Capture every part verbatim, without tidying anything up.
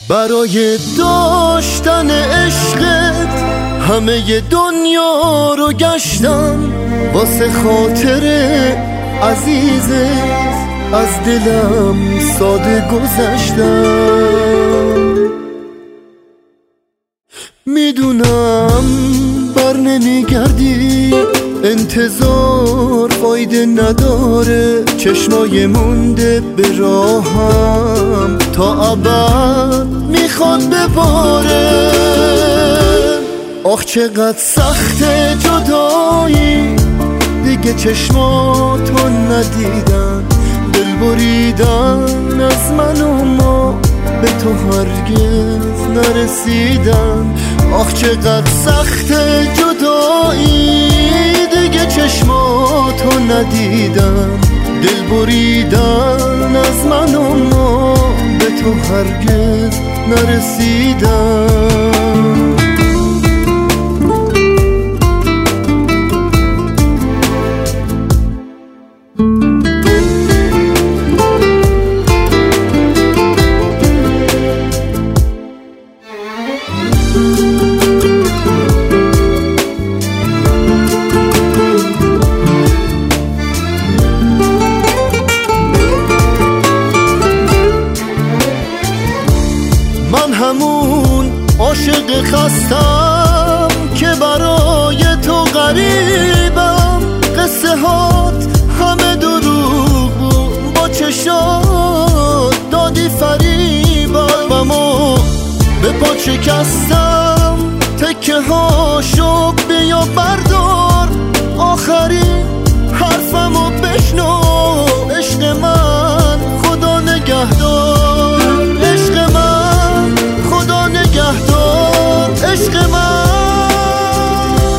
برای داشتن عشقت همه دنیا رو گشتم، واسه خاطر عزیزت از دلم ساده گذشتم. میدونم بر نمیگردی، انتظار فایده نداره، چشمای مونده به راهم تا ابد میخواد بباره. آخ چقدر سخته جدایی، دیگه چشماتو ندیدن، دل بریدن از من و ما به تو هرگز نرسیدن. آخ چقدر سخته جدایی، دیگه چشماتو ندیدن، دل بریدن از من و ما به تو هرگز نرسیدن. من همون عاشق خستم که برای تو غریبم، قصه هات همه دروغ بود، با چشات دادی فریبم. اما به پا شکستم تکه هاشو بیا بردار، آخرین حرفمو بشنو. عشق من خدا نگهدار، عشق من خدا نگهدار، عشق من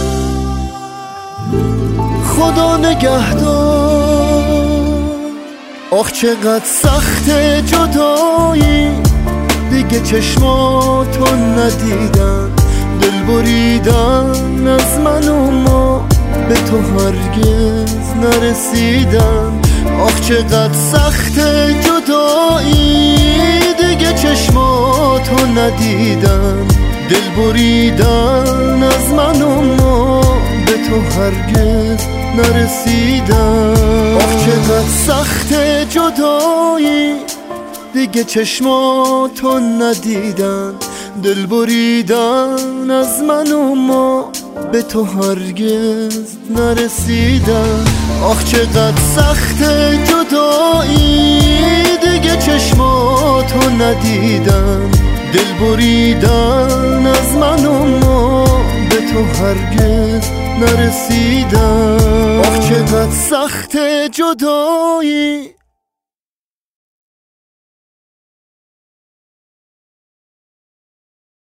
خدا نگهدار. آخ چقدر سخته جدایی، دیگه چشماتو ندیدن، دل بریدن از من و ما به تو هرگز نرسیدن. آخ چقدر سخته جدایی، دیگه چشماتو ندیدن، دل بریدن از من و ما به تو هرگز نرسیدن. آخ چقدر سخته جدایی، دیگه چشماتو ندیدن، دل بریدن از من و ما به تو هرگز نرسیدن. آخ چقدر سخته جدایی، دیگه چشماتو ندیدن، دل بریدن از من و ما به تو هرگز نرسیدن. آخ چقدر سخته جدایی.